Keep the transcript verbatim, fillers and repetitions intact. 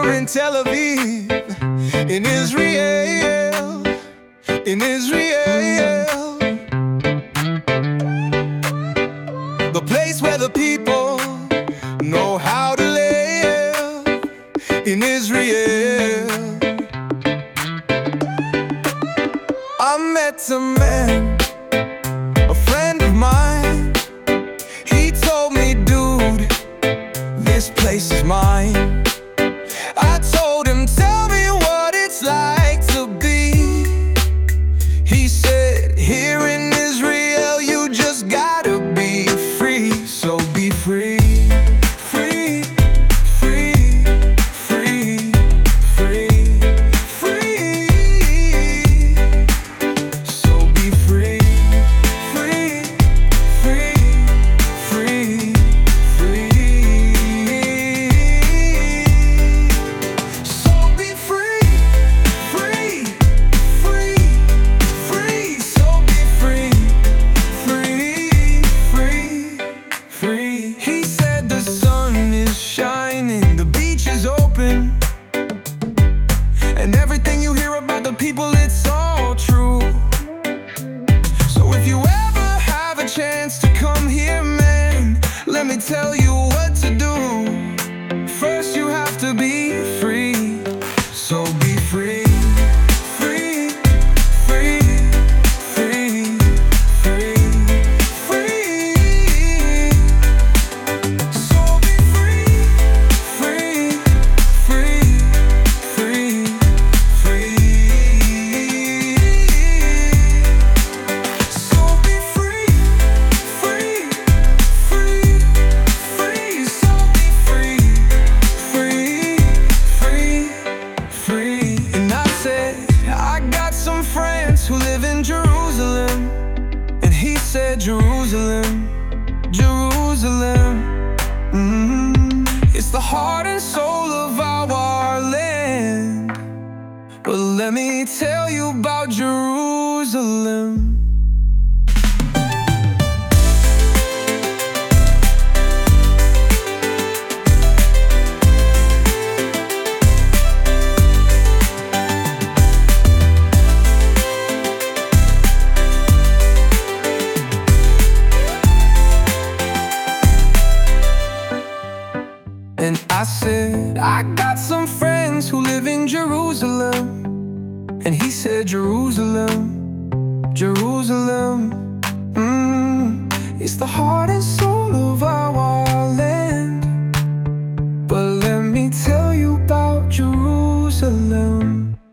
here in Tel Aviv, in Israel, in Israel, the place where the people know how to live, in Israel. I met a man, a friend of mine. He told me, dude, this place is mine. I told him, tell me what it's like to be. He said, here in Israel you just gotta be free. So be free. Free, free, free, free, free. So be free, free, free, free, free. So be free, free, free, free. So be free, free, free, free. He said the sun is shining, the beach is open, and everything you hear about the people, it's all true. So if you ever have a chance to come here, man, let me tell you what to do. First you have to be free. So be free. Free, free, free, free, free. So be free, free, free, free, free. So be free, free, free, free. So be free, free, free, free. And I said, I got some friends who live in Jerusalem. And he said, Jerusalem, Jerusalem, mm, it's the heart and soul of our land. But let me tell you about Jerusalem. And I said, I got some friends who live in Jerusalem. And he said, Jerusalem, Jerusalem, mm, it's the heart and soul of our land. But let me tell you about Jerusalem.